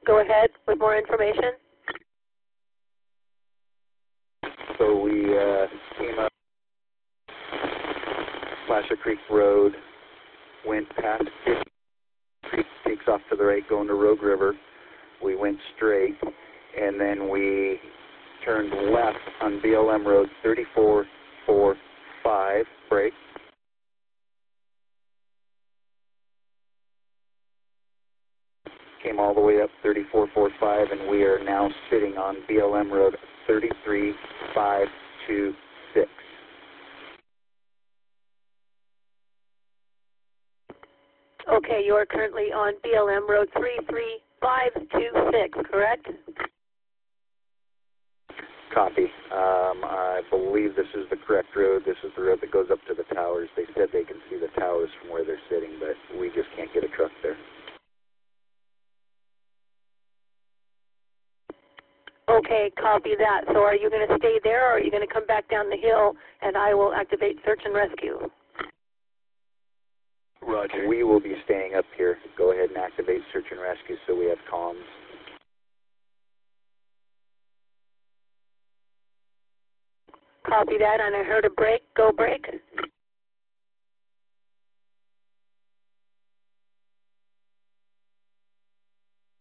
go ahead with more information. So we came up Slasher Creek Road, went past Fifth Creek, takes off to the right, going to Rogue River. We went straight, and then we turned left on BLM Road 3445, brake. Came all the way up 3445, and we are now sitting on BLM Road 33526. Okay, you are currently on BLM Road 33526, correct? Copy. I believe this is the correct road. This is the road that goes up to the towers. They said they can see the towers from where they're sitting, but we just can't get a truck there. Okay, copy that. So are you going to stay there, or are you going to come back down the hill, and I will activate search and rescue? Roger. We will be staying up here. Go ahead and activate search and rescue so we have comms. Copy that, and I heard a break. Go break.